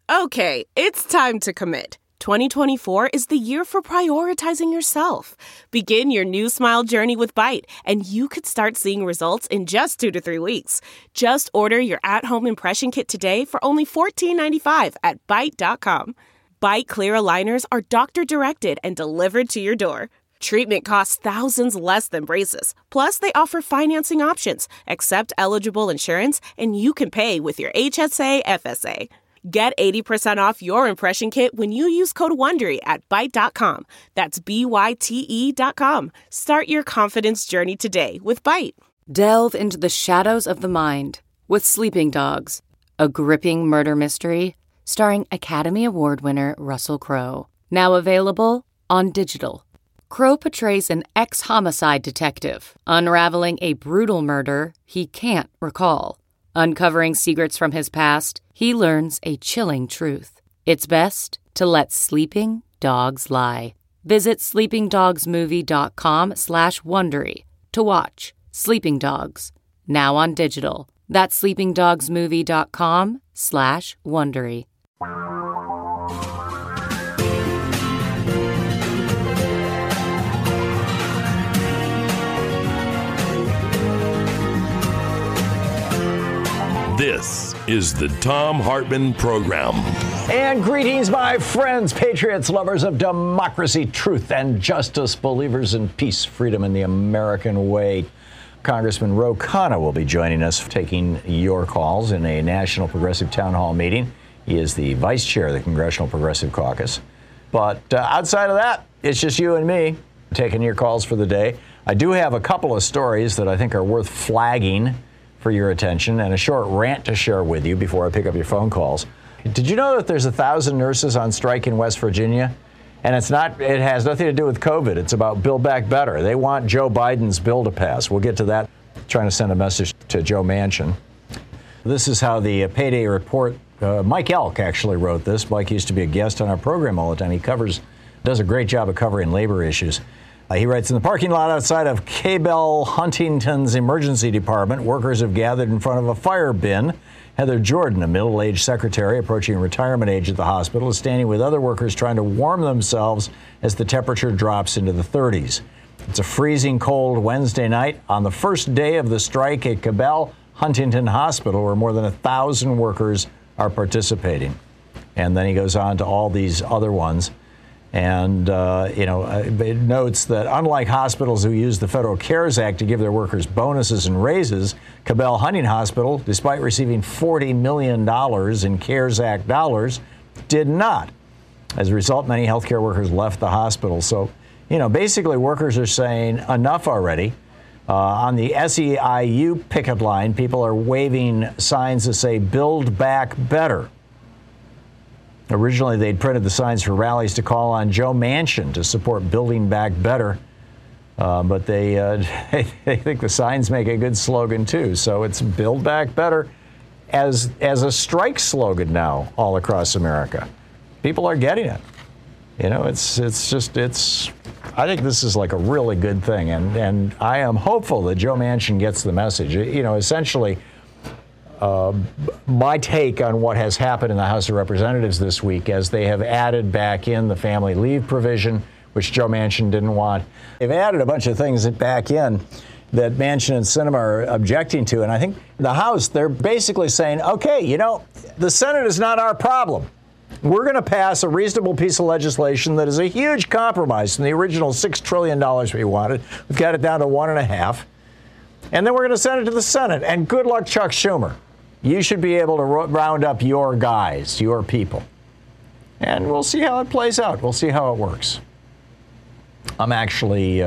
Okay, it's time to commit. 2024 is the year for prioritizing yourself. Begin your new smile journey with Byte, and you could start seeing results in just 2 to 3 weeks. Just order your at-home impression kit today for only $14.95 at Byte.com. Byte Clear aligners are doctor-directed and delivered to your door. Treatment costs thousands less than braces. Plus, they offer financing options, accept eligible insurance, and you can pay with your HSA FSA. Get 80% off your impression kit when you use code WONDERY at Byte.com. That's BYTE.com. Start your confidence journey today with Byte. Delve into the shadows of the mind with Sleeping Dogs, a gripping murder mystery starring Academy Award winner Russell Crowe. Now available on digital. Crowe portrays an ex-homicide detective unraveling a brutal murder he can't recall. Uncovering secrets from his past, he learns a chilling truth. It's best to let sleeping dogs lie. Visit sleepingdogsmovie.com/Wondery to watch Sleeping Dogs, now on digital. That's sleepingdogsmovie.com/Wondery. This is the Thom Hartmann Program. And greetings, my friends, patriots, lovers of democracy, truth, and justice, believers in peace, freedom, and the American way. Congressman Ro Khanna will be joining us, taking your calls in a National Progressive Town Hall meeting. He is the vice chair of the Congressional Progressive Caucus. But outside of that, it's just you and me taking your calls for the day. I do have a couple of stories that I think are worth flagging for your attention, and a short rant to share with you before I pick up your phone calls. Did you know that there's 1,000 nurses on strike in West Virginia? And it has nothing to do with COVID. It's about Build Back Better. They want Joe Biden's bill to pass. We'll get to that. Trying to send a message to Joe Manchin. This is how the Payday Report, Mike Elk actually wrote this. Mike used to be a guest on our program all the time. He does a great job of covering labor issues. He writes, in the parking lot outside of Cabell Huntington's emergency department, workers have gathered in front of a fire bin. Heather Jordan, a middle-aged secretary approaching retirement age at the hospital, is standing with other workers trying to warm themselves as the temperature drops into the 30s. It's a freezing cold Wednesday night on the first day of the strike at Cabell Huntington Hospital, where more than 1,000 workers are participating. And then he goes on to all these other ones. And, it notes that unlike hospitals who use the Federal CARES Act to give their workers bonuses and raises, Cabell Huntington Hospital, despite receiving $40 million in CARES Act dollars, did not. As a result, many healthcare workers left the hospital. So, basically workers are saying enough already. On the SEIU picket line, people are waving signs that say, Build Back Better. Originally, they'd printed the signs for rallies to call on Joe Manchin to support Building Back Better. But they think the signs make a good slogan, too. So it's Build Back Better as a strike slogan now all across America. People are getting it. I think this is like a really good thing. And I am hopeful that Joe Manchin gets the message. Essentially, my take on what has happened in the House of Representatives this week, as they have added back in the family leave provision, which Joe Manchin didn't want. They've added a bunch of things back in that Manchin and Sinema are objecting to. And I think the House, they're basically saying, okay, the Senate is not our problem. We're going to pass a reasonable piece of legislation that is a huge compromise from the original $6 trillion we wanted. We've got it down to $1.5 trillion. And then we're going to send it to the Senate. And good luck, Chuck Schumer. You should be able to round up your guys, your people. And we'll see how it plays out. We'll see how it works. I'm actually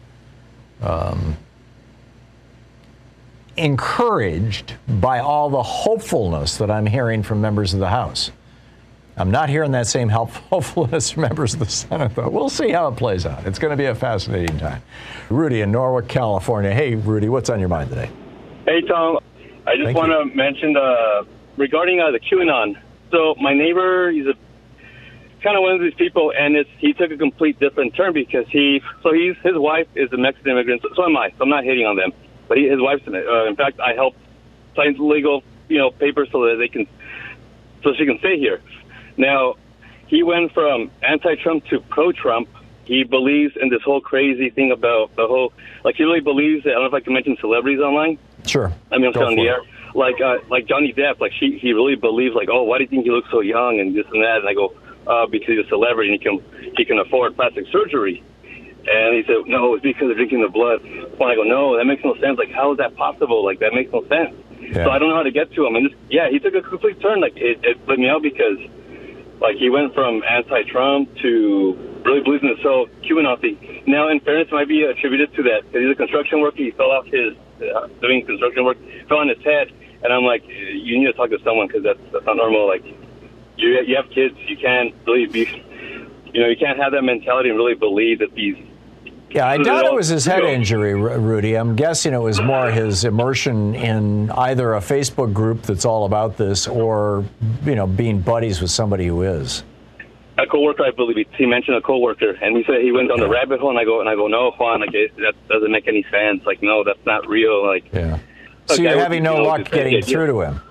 encouraged by all the hopefulness that I'm hearing from members of the House. I'm not hearing that same hopefulness from members of the Senate, though. We'll see how it plays out. It's going to be a fascinating time. Rudy in Norwalk, California. Hey, Rudy, what's on your mind today? Hey, Tom. I just want to mention regarding the QAnon. So my neighbor, he's kind of one of these people, and he took a complete different turn because his wife is a Mexican immigrant. So am I. So I'm not hating on them. But his wife's in fact, I helped sign legal papers so that she can stay here. Now, he went from anti-Trump to pro-Trump. He believes in this whole crazy thing about the whole, like he really believes that, I don't know if I can mention celebrities online. Sure. I mean, I'm still on the air. Like Johnny Depp, like he really believes, like, oh, why do you think he looks so young and this and that? And I go, because he's a celebrity and he can afford plastic surgery. And he said, no, it's because of drinking the blood. When I go, no, that makes no sense. Like, how is that possible? Like, that makes no sense. Yeah. So I don't know how to get to him. And he took a complete turn. Like, it blew me out because, like, he went from anti-Trump to really believes in the whole QAnon thing. Now, in fairness, it might be attributed to that. Because he's a construction worker. He fell off his, doing construction work, fell on his head. And I'm like, you need to talk to someone because that's not normal. Like, you have kids. You can't really be, you can't have that mentality and really believe that these. Yeah, I doubt it was his head injury, Rudy. I'm guessing it was more his immersion in either a Facebook group that's all about this or, being buddies with somebody who is. A coworker, I believe, he mentioned a coworker, and he said he went down the rabbit hole, and I go, no, Juan, like, that doesn't make any sense. Like, no, that's not real. Like, yeah. So you're having no luck getting through to him?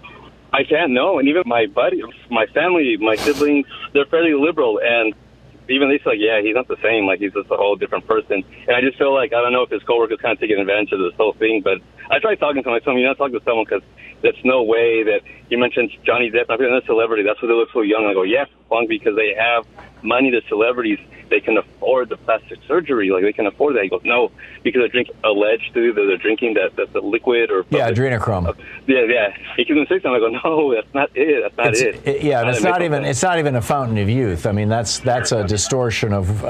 I can't, no. And even my buddy, my family, my siblings, they're fairly liberal, and even they say, like, yeah, he's not the same. Like, he's just a whole different person. And I just feel like, I don't know if his coworker's kind of taking advantage of this whole thing, but I tried talking to him. I told him, talk to someone because there's no way that you mentioned Johnny Depp. I'm a celebrity. That's why they look so young. I go, yeah, because they have money. The celebrities, they can afford the plastic surgery. Like, they can afford that. He goes, no, because they're drinking the liquid or adrenochrome. Yeah. He keeps saying something. I go, no, that's not it. That's not it. It's not even a fountain of youth. I mean, that's a distortion of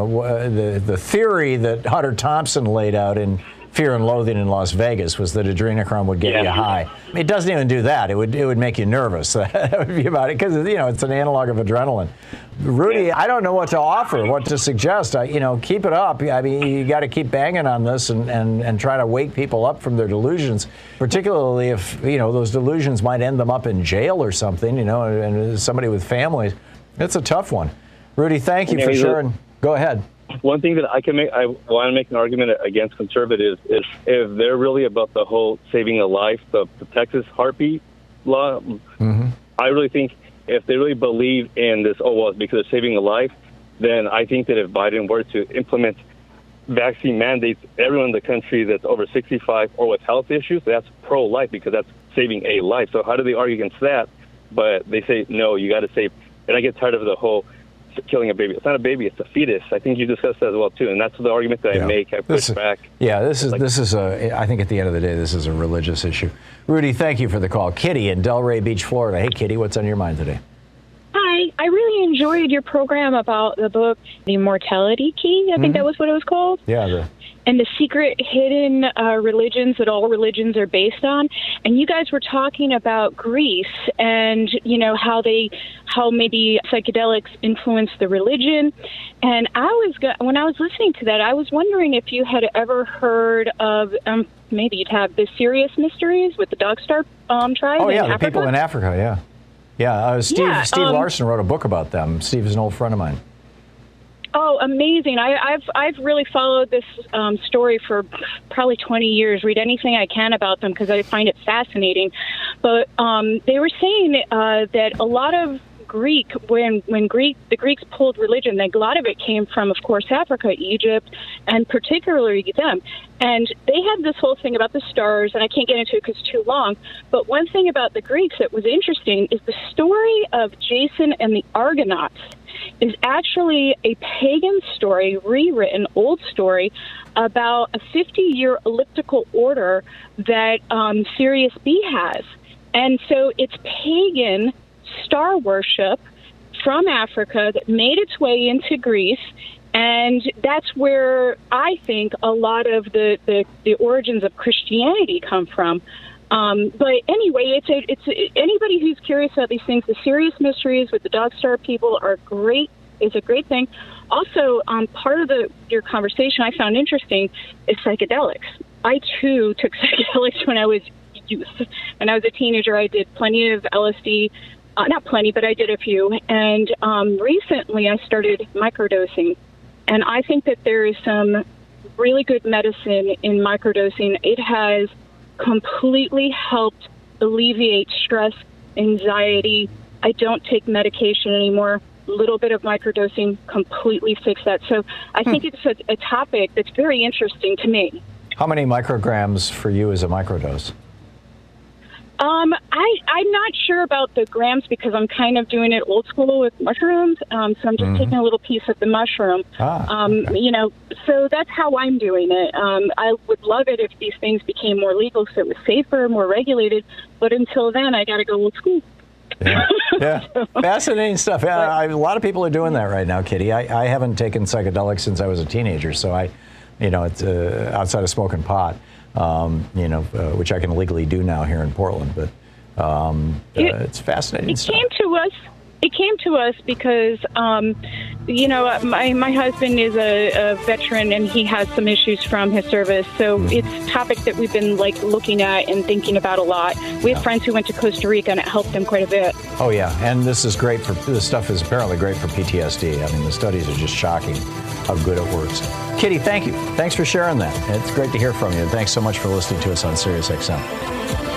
the theory that Hunter Thompson laid out in Fear and Loathing in Las Vegas was that adrenochrome would get you high. It doesn't even do that. It would make you nervous. That would be about it because it's an analog of adrenaline. Rudy, I don't know what to offer, what to suggest. Keep it up. I mean, you got to keep banging on this and try to wake people up from their delusions, particularly if those delusions might end them up in jail or something. And somebody with families, it's a tough one. Rudy, thank you for sharing. Go ahead. One thing that I want to make an argument against conservatives is if they're really about the whole saving a life, the Texas heartbeat law. Mm-hmm. I really think if they really believe in this, it's because they're saving a life, then I think that if Biden were to implement vaccine mandates, everyone in the country that's over 65 or with health issues, that's pro-life because that's saving a life. So how do they argue against that? But they say, no, you got to save. And I get tired of the whole killing a baby. It's not a baby, it's a fetus. I think you discussed that as well too, and that's the argument that I make. I push back. Yeah, this is I think at the end of the day, this is a religious issue. Rudy, thank you for the call. Kitty in Delray Beach, Florida. Hey, Kitty, what's on your mind today? Hi, I really enjoyed your program about the book, The Immortality Key. I think that was what it was called. Yeah. And the secret hidden religions that all religions are based on. And you guys were talking about Greece and, how maybe psychedelics influence the religion. And when I was listening to that, I was wondering if you had ever heard of, maybe you'd have, the Sirius Mysteries with the Dog Star tribe. Oh, yeah, in the people in Africa, yeah. Yeah, Steve Larson wrote a book about them. Steve is an old friend of mine. Oh, amazing. I've really followed this story for probably 20 years, read anything I can about them because I find it fascinating. But they were saying that a lot of when the Greeks pulled religion, a lot of it came from, of course, Africa, Egypt, and particularly them. And they had this whole thing about the stars, and I can't get into it because it's too long. But one thing about the Greeks that was interesting is the story of Jason and the Argonauts is actually a pagan story, rewritten, old story, about a 50-year elliptical order that Sirius B has. And so it's pagan star worship from Africa that made its way into Greece, and that's where I think a lot of the origins of Christianity come from. But anyway, it's anybody who's curious about these things. The Sirius Mysteries with the Dog Star people are great. It's a great thing. Also, part of your conversation I found interesting is psychedelics. I too took psychedelics when I was youth. When I was a teenager, I did plenty of LSD. Not plenty, but I did a few. And recently, I started microdosing, and I think that there is some really good medicine in microdosing. It has completely helped alleviate stress, anxiety, I don't take medication anymore. Little bit of microdosing completely fixed that. So I think it's a topic that's very interesting to me. How many micrograms for you is a microdose? I'm not sure about the grams because I'm kind of doing it old school with mushrooms. So I'm just taking a little piece of the mushroom. So that's how I'm doing it. I would love it if these things became more legal so it was safer, more regulated. But until then, I got to go old school. Yeah. Fascinating stuff. A lot of people are doing that right now, Kitty. I haven't taken psychedelics since I was a teenager, so it's outside of smoking pot, which I can legally do now here in Portland. But it's fascinating stuff. It came to us because, my husband is a veteran and he has some issues from his service. So it's a topic that we've been looking at and thinking about a lot. We have friends who went to Costa Rica and it helped them quite a bit. Oh, yeah. And this stuff is apparently great for PTSD. I mean, the studies are just shocking how good it works. Kitty, thank you. Thanks for sharing that. It's great to hear from you. And thanks so much for listening to us on SiriusXM.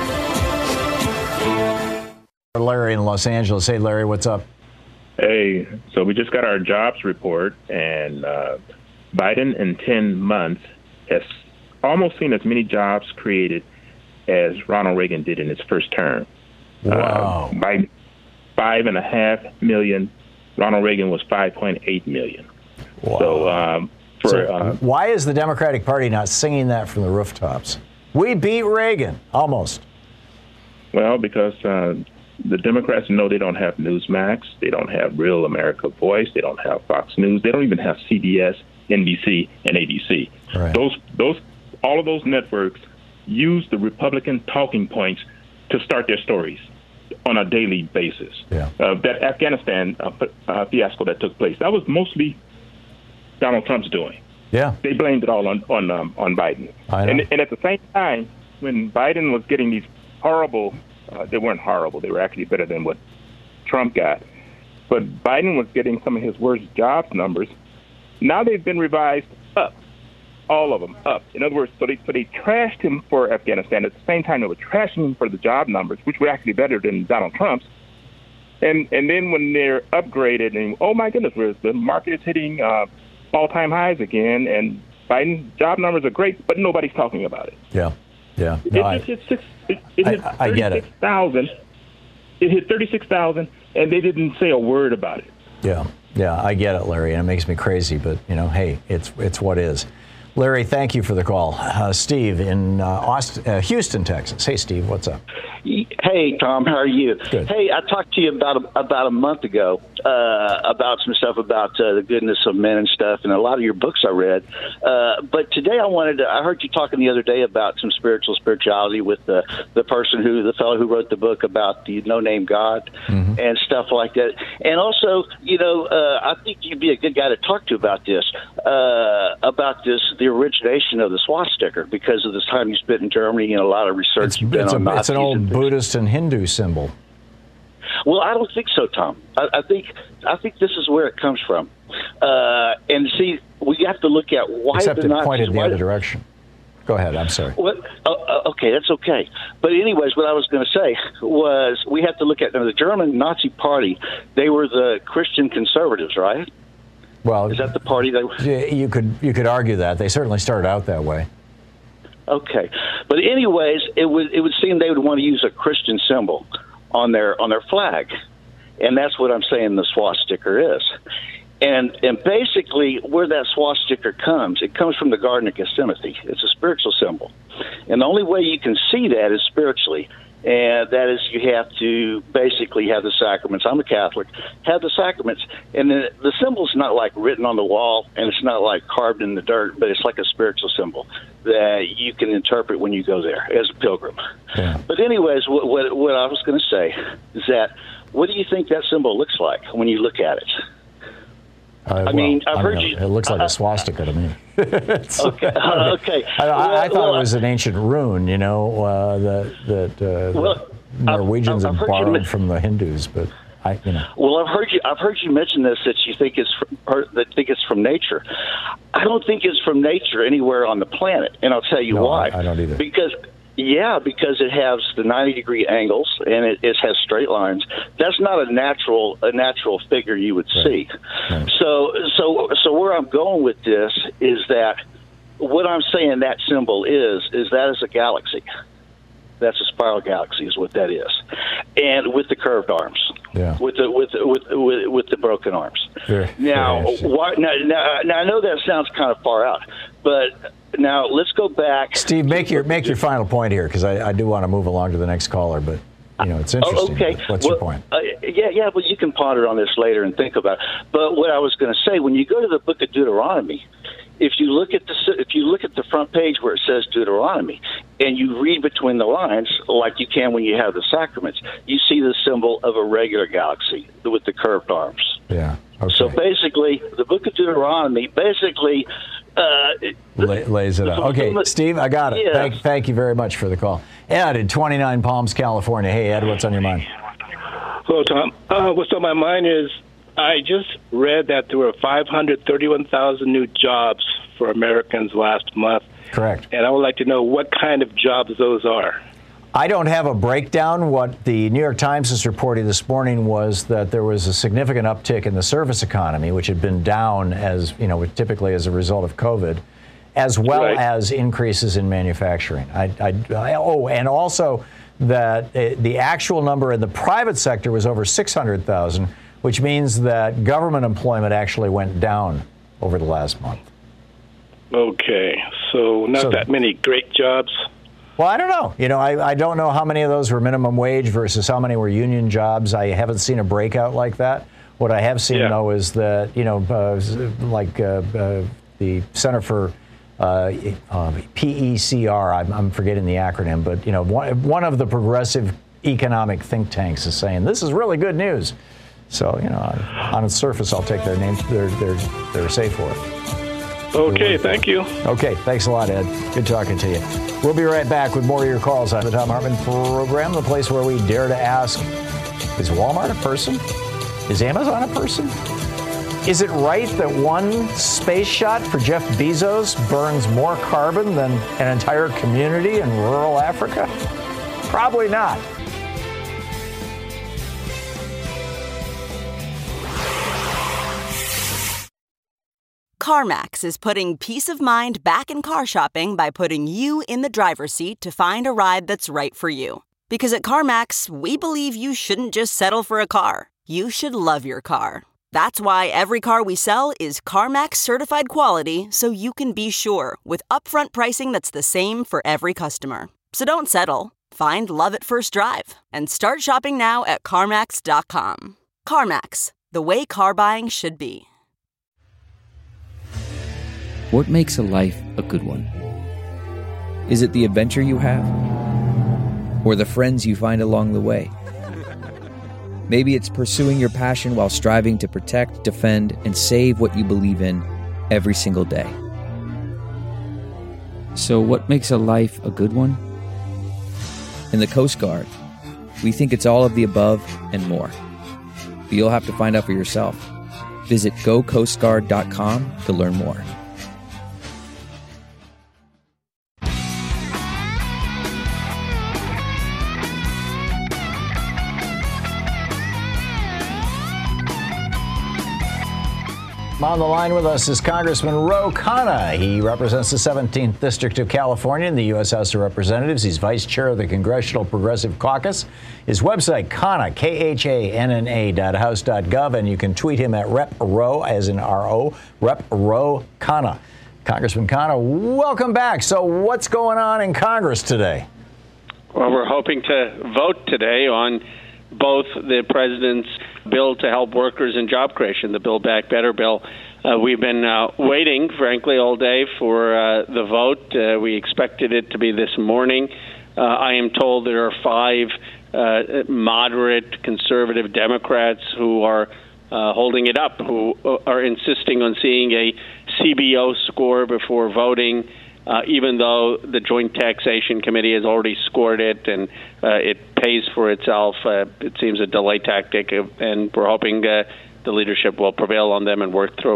Larry in Los Angeles. Hey, Larry, what's up? Hey, so we just got our jobs report, and Biden in 10 months has almost seen as many jobs created as Ronald Reagan did in his first term. Wow. Biden, 5.5 million. Ronald Reagan was 5.8 million. Wow. So, why is the Democratic Party not singing that from the rooftops? We beat Reagan, almost. Well, because the Democrats know they don't have Newsmax, they don't have Real America Voice, they don't have Fox News, they don't even have CBS, NBC, and ABC. Right. All of those networks use the Republican talking points to start their stories on a daily basis. Yeah. That Afghanistan fiasco that took place, that was mostly Donald Trump's doing. Yeah. They blamed it all on Biden. I know. And at the same time, when Biden was getting these horrible, they weren't horrible, they were actually better than what Trump got. But Biden was getting some of his worst jobs numbers. Now they've been revised up, all of them up. In other words, so they trashed him for Afghanistan. At the same time, they were trashing him for the job numbers, which were actually better than Donald Trump's. And then when they're upgraded, and oh my goodness, the market is hitting all-time highs again, and Biden's job numbers are great, but nobody's talking about it. Yeah. No, I get it. 36,000. It hit 36,000, and they didn't say a word about it. Yeah, I get it, Larry, and it makes me crazy, but, hey, it's what is. Larry, thank you for the call. Steve in Houston, Texas. Hey, Steve, what's up? Hey, Tom, how are you? Good. Hey, I talked to you about a month ago about some stuff about the goodness of men and stuff, and a lot of your books I read. But today I heard you talking the other day about some spirituality with the fellow who wrote the book about the no-name God and stuff like that. And also, I think you'd be a good guy to talk to about this, the origination of the swastika, because of this time you spent in Germany and a lot of research you've done on Nazis. It's an old Buddhist and Hindu symbol. Well, I don't think so, Tom. I think this is where it comes from. And see, we have to look at why Except the Nazis... Except it pointed the other direction. Go ahead, I'm sorry. Okay, that's okay. But anyways, what I was going to say was we have to look at the German Nazi Party. They were the Christian conservatives, right? Well, is that the party you could argue that they certainly started out that way. Okay, but anyways, it would seem they would want to use a Christian symbol on their flag, and that's what I'm saying the swastika is. And basically, where that swastika comes, it comes from the Garden of Gethsemane. It's a spiritual symbol, and the only way you can see that is spiritually. And that is, you have to basically have the sacraments. I'm a Catholic. Have the sacraments. And the symbol's not like written on the wall, and it's not like carved in the dirt, but it's like a spiritual symbol that you can interpret when you go there as a pilgrim. Yeah. But anyways, what I was going to say is that, what do you think that symbol looks like when you look at it? I've heard you. It looks like a swastika to me. Okay. I thought it was an ancient rune, that Norwegians have borrowed from the Hindus, but Well, I've heard you mention this, that you think it's from nature. I don't think it's from nature anywhere on the planet, and I'll tell you why. I don't either. Because Yeah, because it has the 90-degree angles and it has straight lines. That's not a natural figure you would see. Right. So where I'm going with this is that what I'm saying that symbol is that is a galaxy. That's a spiral galaxy, is what that is, and with the curved arms, with the broken arms. Now, I know that sounds kind of far out, but now let's go back. Steve, make your final point here, because I do want to move along to the next caller, but it's interesting. Okay. What's your point? Yeah, but you can ponder on this later and think about it. But what I was going to say, when you go to the book of Deuteronomy, if you look at the front page where it says Deuteronomy, and you read between the lines like you can when you have the sacraments, you see the symbol of a regular galaxy with the curved arms. Yeah. Okay. So basically, the book of Deuteronomy lays it out. Okay, Steve, I got it. Yeah. Thank you very much for the call. Ed in 29 Palms, California. Hey, Ed, what's on your mind? Hello, Tom. What's on my mind is I just read that there were 531,000 new jobs for Americans last month. Correct. And I would like to know what kind of jobs those are. I don't have a breakdown. What the New York Times is reporting this morning was that there was a significant uptick in the service economy, which had been down typically as a result of COVID, as well as increases in manufacturing. And also that the actual number in the private sector was over 600,000, which means that government employment actually went down over the last month. Okay, so not that many great jobs. Well, I don't know. I don't know how many of those were minimum wage versus how many were union jobs. I haven't seen a breakout like that. What I have seen, though, is that, the Center for PECR, I'm forgetting the acronym, but, one of the progressive economic think tanks is saying this is really good news. So, on its surface, I'll take their name. They're safe for it. Okay, thank you. Okay, thanks a lot, Ed. Good talking to you. We'll be right back with more of your calls on the Thom Hartmann Program, the place where we dare to ask, is Walmart a person? Is Amazon a person? Is it right that one space shot for Jeff Bezos burns more carbon than an entire community in rural Africa? Probably not. CarMax is putting peace of mind back in car shopping by putting you in the driver's seat to find a ride that's right for you. Because at CarMax, we believe you shouldn't just settle for a car. You should love your car. That's why every car we sell is CarMax certified quality, so you can be sure with upfront pricing that's the same for every customer. So don't settle. Find love at first drive and start shopping now at CarMax.com. CarMax, the way car buying should be. What makes a life a good one? Is it the adventure you have? Or the friends you find along the way? Maybe it's pursuing your passion while striving to protect, defend, and save what you believe in every single day. So what makes a life a good one? In the Coast Guard, we think it's all of the above and more. But you'll have to find out for yourself. Visit gocoastguard.com to learn more. On the line with us is Congressman Ro Khanna. He represents the 17th District of California in the U.S. House of Representatives. He's vice chair of the Congressional Progressive Caucus. His website, Khanna, KHANNA.house.gov, and you can tweet him at Rep Ro, as in R-O, Rep Ro Khanna. Congressman Khanna, welcome back. So what's going on in Congress today? Well, we're hoping to vote today on both the president's bill to help workers in job creation, the Build Back Better bill. We've been waiting, frankly, all day for the vote. We expected it to be this morning. I am told there are 5 moderate conservative Democrats who are holding it up, who are insisting on seeing a CBO score before voting, even though the Joint Taxation Committee has already scored it and it pays for itself. It seems a delay tactic, and we're hoping the leadership will prevail on them and work through it.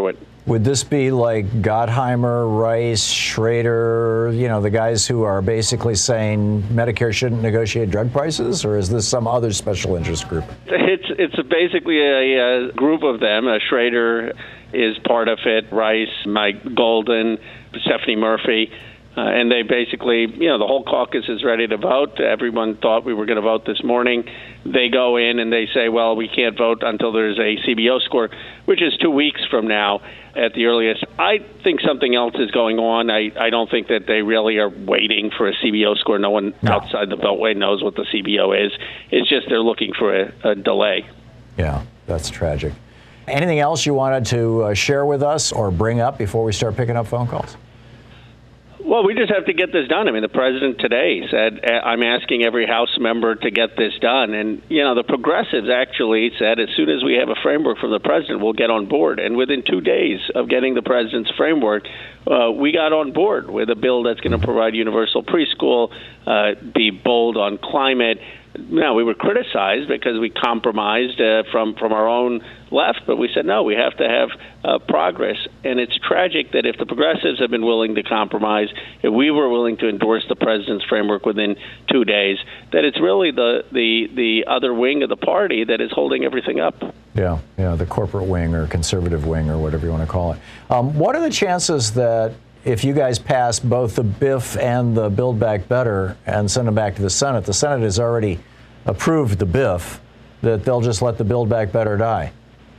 Would this be like Gottheimer, Rice, Schrader, the guys who are basically saying Medicare shouldn't negotiate drug prices, or is this some other special interest group? It's basically a group of them. Schrader is part of it, Rice, Mike Golden, Stephanie Murphy. And they basically, the whole caucus is ready to vote. Everyone thought we were going to vote this morning. They go in and they say, well, we can't vote until there's a CBO score, which is 2 weeks from now at the earliest. I think something else is going on. I don't think that they really are waiting for a CBO score. No one outside the Beltway knows what the CBO is. It's just they're looking for a delay. Yeah, that's tragic. Anything else you wanted to share with us or bring up before we start picking up phone calls? Well, we just have to get this done. I mean, the president today said, I'm asking every House member to get this done. And, the progressives actually said as soon as we have a framework from the president, we'll get on board. And within 2 days of getting the president's framework, we got on board with a bill that's going to provide universal preschool, be bold on climate. Now, we were criticized because we compromised from our own left, but we said, no, we have to have progress. And it's tragic that if the progressives have been willing to compromise, if we were willing to endorse the president's framework within 2 days, that it's really the other wing of the party that is holding everything up. Yeah, the corporate wing or conservative wing or whatever you want to call it. What are the chances that if you guys pass both the BIF and the Build Back Better and send them back to the Senate has already approved the BIF, that they'll just let the Build Back Better die?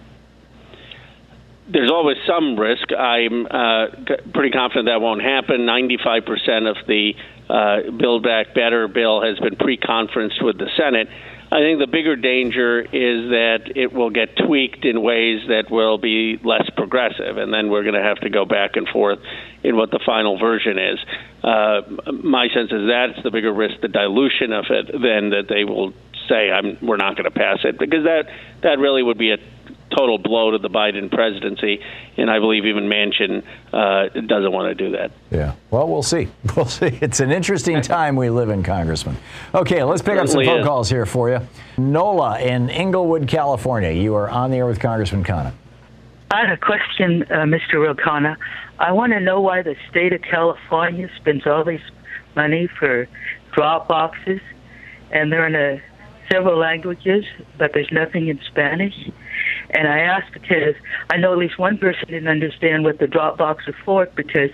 There's always some risk. I'm pretty confident that won't happen. 95% of the Build Back Better bill has been pre-conferenced with the Senate. I think the bigger danger is that it will get tweaked in ways that will be less progressive, and then we're going to have to go back and forth in what the final version is. My sense is that's the bigger risk, the dilution of it, than that they will say, we're not going to pass it, because that really would be a total blow to the Biden presidency, and I believe even Manchin doesn't want to do that. Yeah. Well, we'll see. We'll see. It's an interesting time we live in, Congressman. Okay, let's pick up some phone calls here for you. Nola in Inglewood, California. You are on the air with Congressman Khanna. I had a question, Mr. Ro-Khanna. I want to know why the state of California spends all this money for drop boxes, and they're in several languages, but there's nothing in Spanish. And I asked because I know at least one person didn't understand what the drop box was for, because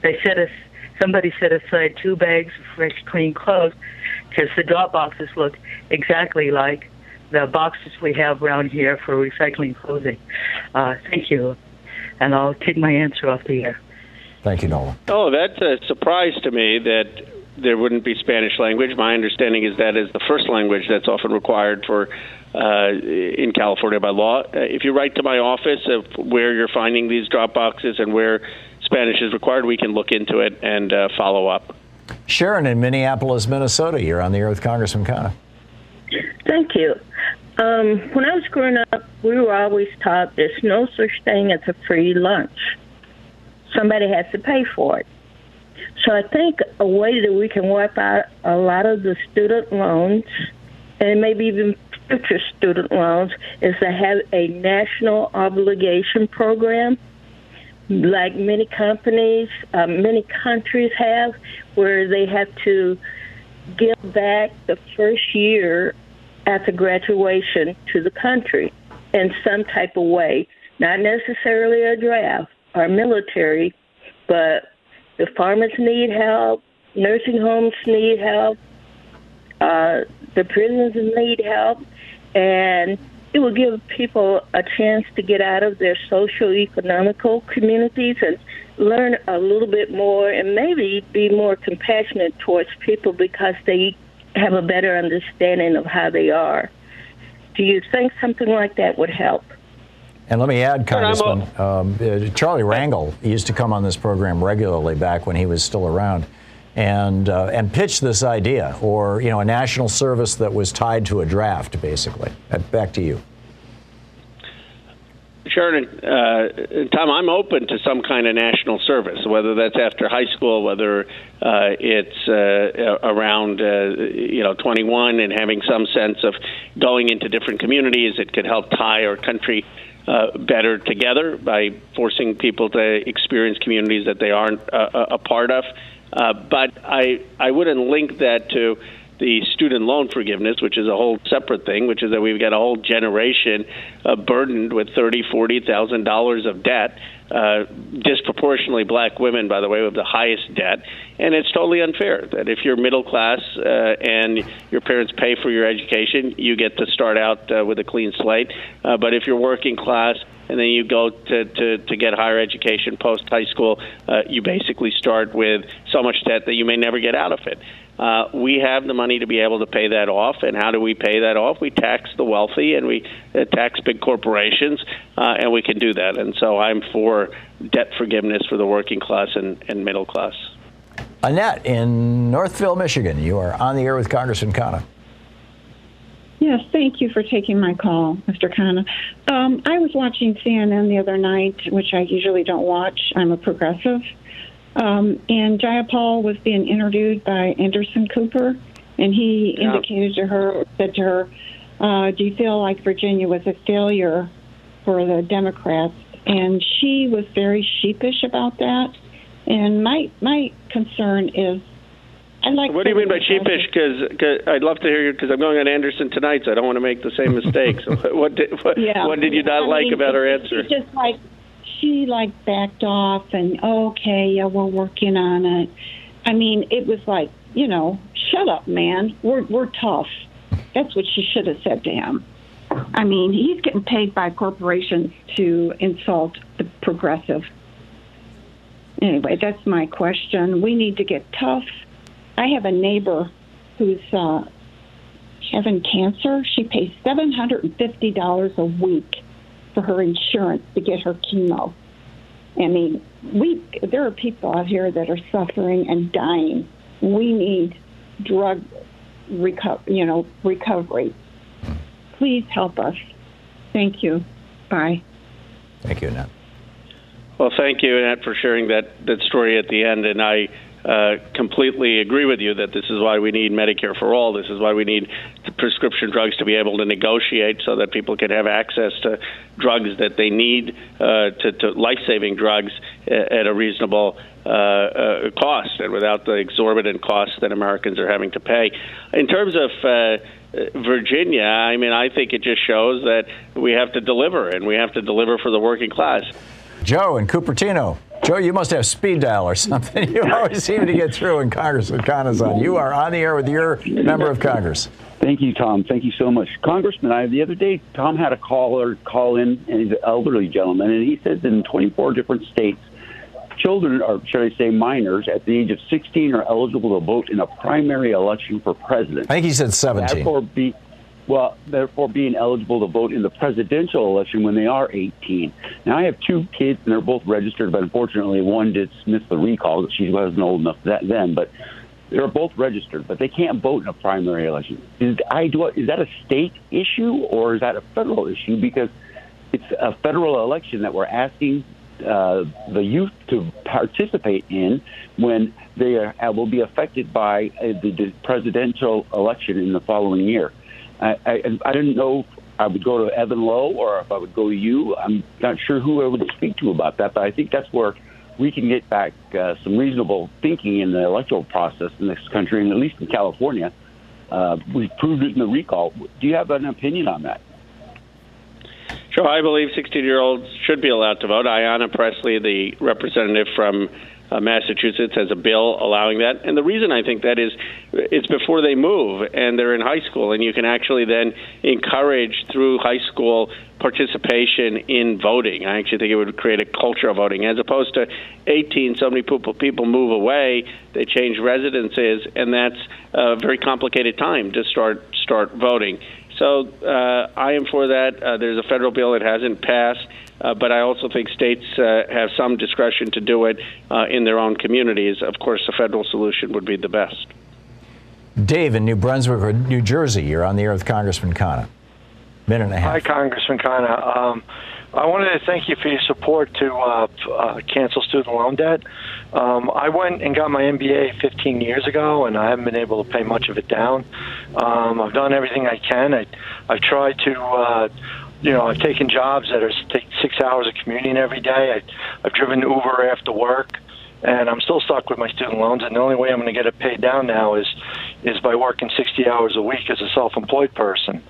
somebody set aside 2 bags of fresh, clean clothes, because the drop boxes look exactly like the boxes we have around here for recycling clothing. Thank you. And I'll take my answer off the air. Thank you, Nola. Oh, that's a surprise to me that there wouldn't be Spanish language. My understanding is that is the first language that's often required for in California by law. If you write to my office of where you're finding these drop boxes and where Spanish is required, we can look into it and follow up. Sharon in Minneapolis, Minnesota. You're on the air with Congressman Khanna. Thank you. When I was growing up, we were always taught there's no such thing as a free lunch. Somebody has to pay for it. So I think a way that we can wipe out a lot of the student loans and maybe even future student loans is to have a national obligation program like many companies, many countries have, where they have to give back the first year after graduation to the country in some type of way, not necessarily a draft or military, but the farmers need help, nursing homes need help, the prisons need help, and it will give people a chance to get out of their socio-economical communities and learn a little bit more and maybe be more compassionate towards people because they have a better understanding of how they are. Do you think something like that would help? And let me add, Congressman, Charlie Rangel used to come on this program regularly back when he was still around and pitch this idea, or, a national service that was tied to a draft, basically. Back to you. Sharon, Tom, I'm open to some kind of national service, whether that's after high school, whether it's around 21 and having some sense of going into different communities. It could help tie our country better together by forcing people to experience communities that they aren't a part of. But I wouldn't link that to the student loan forgiveness, which is a whole separate thing, which is that we've got a whole generation burdened with $30,000, $40,000 of debt, disproportionately black women, by the way, with the highest debt. And it's totally unfair that if you're middle class and your parents pay for your education, you get to start out with a clean slate. But if you're working class and then you go to get higher education post-high school, you basically start with so much debt that you may never get out of it. We have the money to be able to pay that off. And how do we pay that off? We tax the wealthy and we tax big corporations, and we can do that. And so I'm for debt forgiveness for the working class and middle class. Annette in Northville, Michigan. You are on the air with Congressman Khanna. Yes, thank you for taking my call, Mr. Khanna. I was watching CNN the other night, which I usually don't watch. I'm a progressive. And Jayapal was being interviewed by Anderson Cooper, and he indicated to her, said to her, do you feel like Virginia was a failure for the Democrats? And she was very sheepish about that. And my concern is, what do you mean by sheepish? Because I'd love to hear you, because I'm going on Anderson tonight, so I don't want to make the same mistakes. What did you not like about her answer? It's just like, she backed off and, okay, yeah, we're working on it. I mean, it was like, shut up, man. We're tough. That's what she should have said to him. I mean, he's getting paid by corporations to insult the progressive. Anyway, that's my question. We need to get tough. I have a neighbor who's having cancer. She pays $750 a week for her insurance to get her chemo. I mean, there are people out here that are suffering and dying. We need drug recovery. Please help us. Thank you. Bye. Thank you, Annette. Well, thank you, Annette, for sharing that story at the end. And I completely agree with you that this is why we need Medicare for all. This is why we need prescription drugs to be able to negotiate so that people can have access to drugs that they need, to life-saving drugs at a reasonable cost and without the exorbitant costs that Americans are having to pay. In terms of Virginia, I mean, I think it just shows that we have to deliver, and we have to deliver for the working class. Joe in Cupertino. Joe, you must have speed dial or something. You always seem to get through when Congressman Khanna's on. You are on the air with your member of Congress. Thank you, Tom. Thank you so much. Congressman, the other day, Tom had a caller call in, and he's an elderly gentleman, and he says that in 24 different states, children, or should I say minors, at the age of 16 are eligible to vote in a primary election for president. I think he said 17. Therefore being eligible to vote in the presidential election when they are 18. Now, I have two kids, and they're both registered, but unfortunately, one did miss the recall. She wasn't old enough then, but they're both registered, but they can't vote in a primary election. Is that a state issue, or is that a federal issue? Because it's a federal election that we're asking the youth to participate in when they will be affected by the presidential election in the following year. I didn't know if I would go to Evan Lowe or if I would go to you. I'm not sure who I would speak to about that, but I think that's where we can get back some reasonable thinking in the electoral process in this country, and at least in California. We've proved it in the recall. Do you have an opinion on that? Sure. I believe 16-year-olds should be allowed to vote. Ayanna Pressley, the representative from Massachusetts, has a bill allowing that. And the reason I think that is it's before they move and they're in high school, and you can actually then encourage through high school participation in voting. I actually think it would create a culture of voting. As opposed to 18, so many people move away, they change residences, and that's a very complicated time to start voting. So I am for that. There's a federal bill that hasn't passed, but I also think states have some discretion to do it in their own communities. Of course, the federal solution would be the best. Dave in New Brunswick or New Jersey, you're on the air with Congressman Khanna. Minute and a half. Hi, Congressman Khanna. I wanted to thank you for your support to cancel student loan debt. I went and got my MBA 15 years ago, and I haven't been able to pay much of it down. I've done everything I can. I've tried to I've taken jobs that take 6 hours of commuting every day. I've driven Uber after work, and I'm still stuck with my student loans. And the only way I'm going to get it paid down now is by working 60 hours a week as a self-employed person.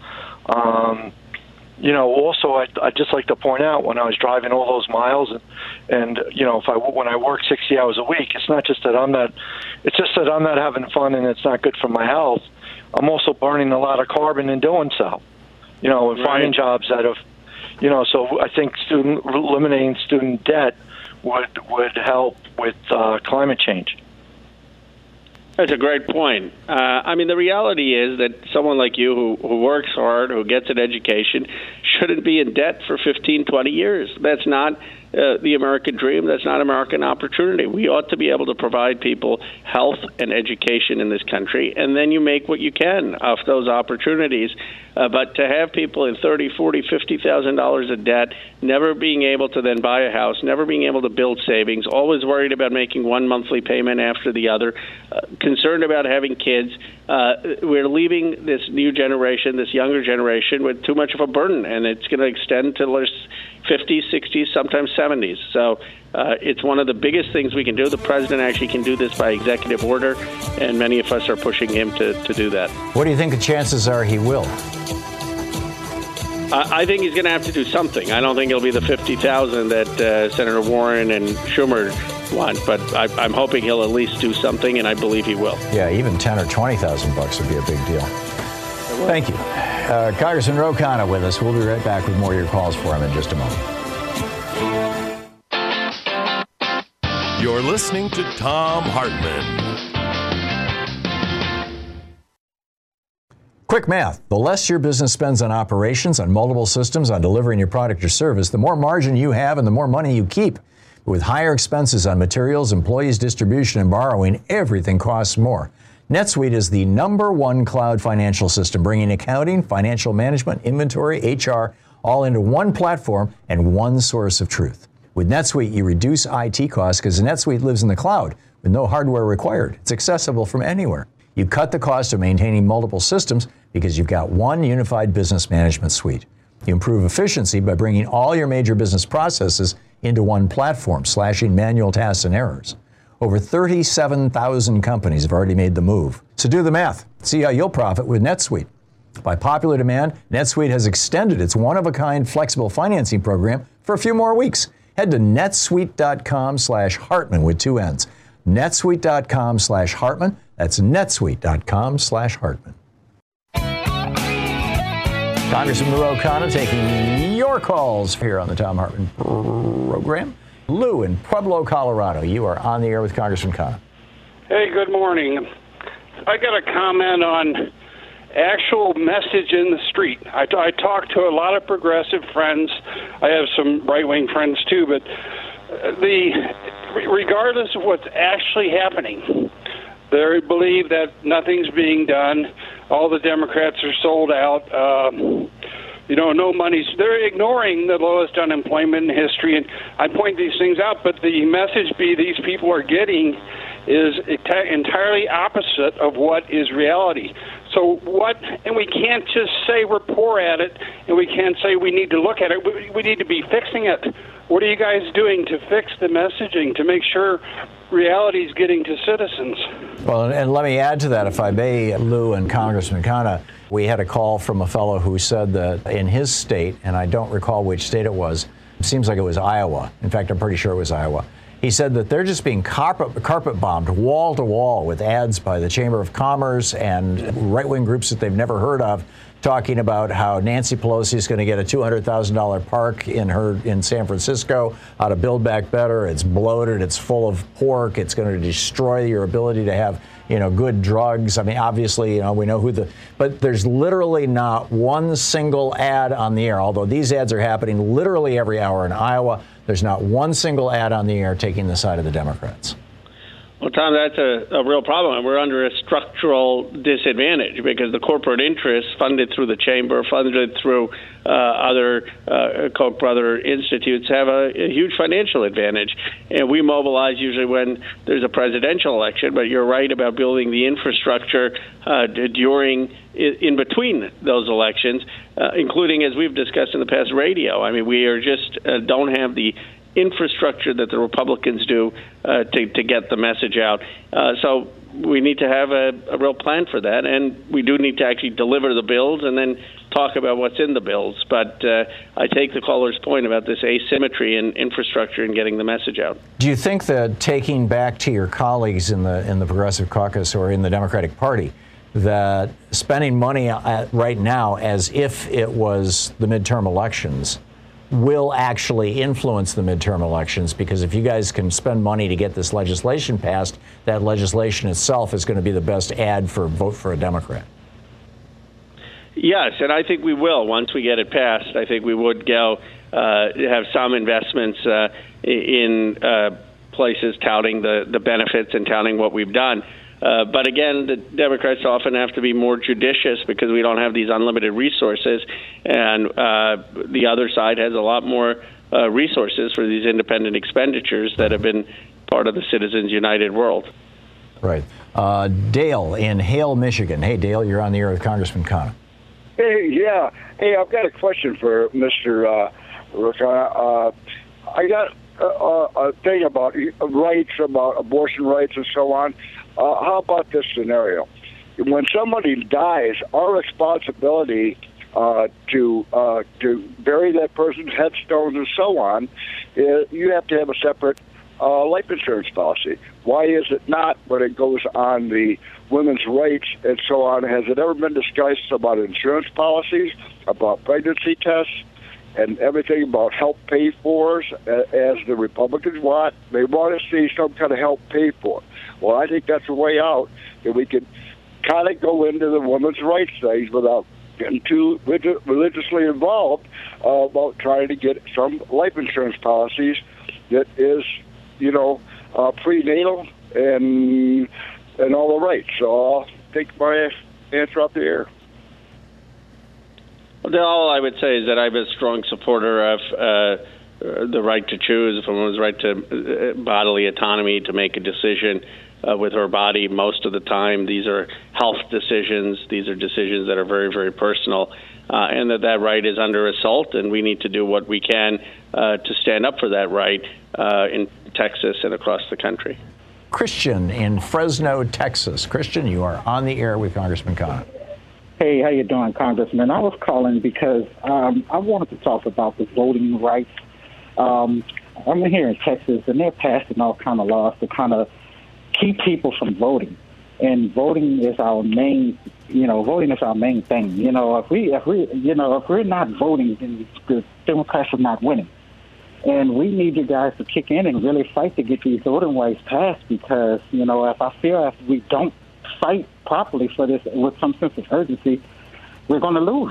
Also, I'd just like to point out, when I was driving all those miles, and when I work 60 hours a week, it's just that I'm not having fun, and it's not good for my health. I'm also burning a lot of carbon in doing so. And finding jobs that have, so I think eliminating student debt would help with climate change. That's a great point. The reality is that someone like you who works hard, who gets an education, shouldn't be in debt for 15, 20 years. That's not the American dream. That's not American opportunity. We ought to be able to provide people health and education in this country, and then you make what you can of those opportunities. But to have people in $30,000, $40,000, $50,000 of debt, never being able to then buy a house, never being able to build savings, always worried about making one monthly payment after the other, concerned about having kids, we're leaving this new generation, this younger generation, with too much of a burden, and it's going to extend to their 50s, 60s, sometimes 70s. So it's one of the biggest things we can do. The president actually can do this by executive order, and many of us are pushing him to do that. What do you think the chances are he will? I think he's going to have to do something. I don't think it'll be the 50,000 that Senator Warren and Schumer want, but I'm hoping he'll at least do something, and I believe he will. Yeah, even $10,000 or $20,000 would be a big deal. Thank you. Congressman Ro Khanna with us. We'll be right back with more of your calls for him in just a moment. You're listening to Thom Hartmann. Quick math. The less your business spends on operations, on multiple systems, on delivering your product or service, the more margin you have and the more money you keep. With higher expenses on materials, employees, distribution, and borrowing, everything costs more. NetSuite is the #1 cloud financial system, bringing accounting, financial management, inventory, HR, all into one platform and one source of truth. With NetSuite, you reduce IT costs because NetSuite lives in the cloud with no hardware required. It's accessible from anywhere. You cut the cost of maintaining multiple systems because you've got one unified business management suite. You improve efficiency by bringing all your major business processes into one platform, slashing manual tasks and errors. Over 37,000 companies have already made the move. So do the math. See how you'll profit with NetSuite. By popular demand, NetSuite has extended its one-of-a-kind flexible financing program for a few more weeks. Head to netsuite.com/Hartmann with 2 N's. netsuite.com/Hartmann. That's netsuite.com/Hartmann. Congressman Ro Khanna taking your calls here on the Thom Hartmann program. Lou in Pueblo, Colorado. You are on the air with Congressman Khanna. Hey, good morning. I got a comment on actual message in the street. I talk to a lot of progressive friends. I have some right-wing friends too, but regardless of what's actually happening, they believe that nothing's being done. All the Democrats are sold out. No money's. They're ignoring the lowest unemployment in history, and I point these things out. But the message these people are getting is entirely opposite of what is reality. So and we can't just say we're poor at it, and we can't say we need to look at it. We need to be fixing it. What are you guys doing to fix the messaging, to make sure reality is getting to citizens? Well, and let me add to that, if I may, Lou and Congressman Khanna, we had a call from a fellow who said that in his state, and I don't recall which state it seems like it was Iowa. In fact, I'm pretty sure it was Iowa. He said that they're just being carpet bombed wall to wall with ads by the Chamber of Commerce and right-wing groups that they've never heard of, talking about how Nancy Pelosi is going to get a $200,000 park in San Francisco, how to build back better. It's bloated. It's full of pork. It's going to destroy your ability to have, good drugs. I mean, obviously, we know but there's literally not one single ad on the air, although these ads are happening literally every hour in Iowa. There's not one single ad on the air taking the side of the Democrats. Well, Tom, that's a real problem, and we're under a structural disadvantage because the corporate interests funded through the chamber, funded through other Koch brother institutes have a huge financial advantage, and we mobilize usually when there's a presidential election. But you're right about building the infrastructure in between those elections, including, as we've discussed in the past, radio. I mean, we are just don't have the infrastructure that the Republicans do to get the message out. So we need to have a real plan for that, and we do need to actually deliver the bills and then talk about what's in the bills. But I take the caller's point about this asymmetry in infrastructure and getting the message out. Do you think that taking back to your colleagues in the Progressive Caucus or in the Democratic Party that spending money right now as if it was the midterm elections will actually influence the midterm elections? Because if you guys can spend money to get this legislation passed, that legislation itself is going to be the best ad for vote for a Democrat. Yes, and I think we will. Once we get it passed, I think we would go have some investments in places touting the benefits and touting what we've done. But again, the Democrats often have to be more judicious because we don't have these unlimited resources, and the other side has a lot more resources for these independent expenditures that have been part of the Citizens United world. Right. Dale in Hale, Michigan. Hey, Dale, you're on the air with Congressman Khanna. Hey, yeah. Hey, I've got a question for Mr. Roukhana. I got a thing about rights, about abortion rights and so on. How about this scenario? When somebody dies, our responsibility to bury that person's headstones and so on, you have to have a separate life insurance policy. Why is it not when it goes on the women's rights and so on? Has it ever been discussed about insurance policies, about pregnancy tests, and everything about help pay for, as the Republicans want? They want to see some kind of help pay for. Well, I think that's a way out, that we could kind of go into the women's rights things without getting too religiously involved about trying to get some life insurance policies that is, prenatal and all the rights. So I'll take my answer off the air. Well, all I would say is that I'm a strong supporter of the right to choose, a woman's right to bodily autonomy, to make a decision with her body most of the time. These are health decisions. These are decisions that are very, very personal, and that right is under assault, and we need to do what we can to stand up for that right in Texas and across the country. Christian in Fresno, Texas. Christian, you are on the air with Congressman Khanna. Hey, how you doing, Congressman? I was calling because I wanted to talk about the voting rights. I'm here in Texas, and they're passing all kind of laws to kind of keep people from voting. And voting is our main, voting is our main thing. If we're not voting, then the Democrats are not winning. And we need you guys to kick in and really fight to get these voting rights passed, because, if I feel if we don't fight properly for this with some sense of urgency, we're going to lose.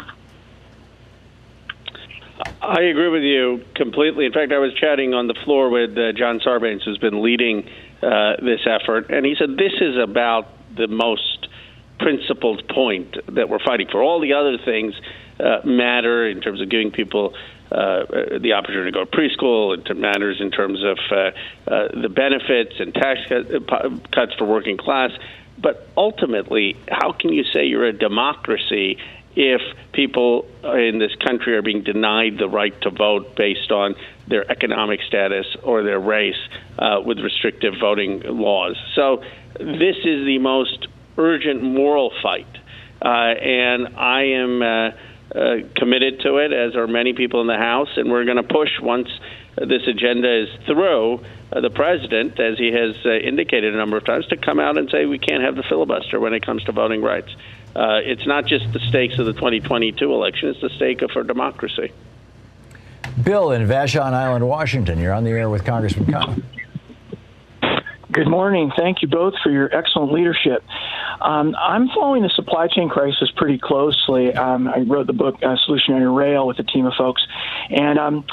I agree with you completely. In fact, I was chatting on the floor with John Sarbanes, who's been leading this effort, and he said this is about the most principled point that we're fighting for. All the other things matter in terms of giving people the opportunity to go to preschool. It matters in terms of the benefits and tax cuts for working class. But ultimately, how can you say you're a democracy if people in this country are being denied the right to vote based on their economic status or their race with restrictive voting laws? So this is the most urgent moral fight, and I am committed to it, as are many people in the House, and we're going to push once this agenda is through the president, as he has indicated a number of times, to come out and say we can't have the filibuster when it comes to voting rights. It's not just the stakes of the 2022 election, it's the stake of our democracy. Bill in Vashon Island, Washington. You're on the air with Congressman Khanna. Good morning. Thank you both for your excellent leadership. I'm following the supply chain crisis pretty closely. I wrote the book Solutionary Rail with a team of folks. And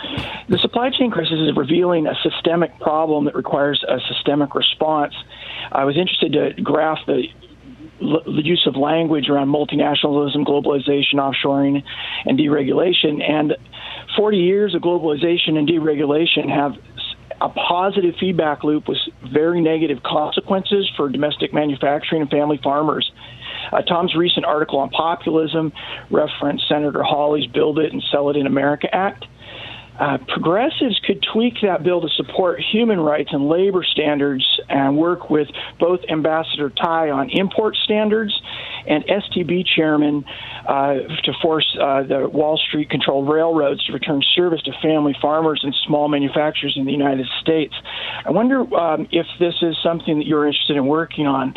The supply chain crisis is revealing a systemic problem that requires a systemic response. I was interested to graph the use of language around multinationalism, globalization, offshoring, and deregulation. And 40 years of globalization and deregulation have a positive feedback loop with very negative consequences for domestic manufacturing and family farmers. Tom's recent article on populism referenced Senator Hawley's Build It and Sell It in America Act. Progressives could tweak that bill to support human rights and labor standards and work with both Ambassador Tai on import standards and STB chairman to force the Wall Street-controlled railroads to return service to family farmers and small manufacturers in the United States. I wonder if this is something that you're interested in working on.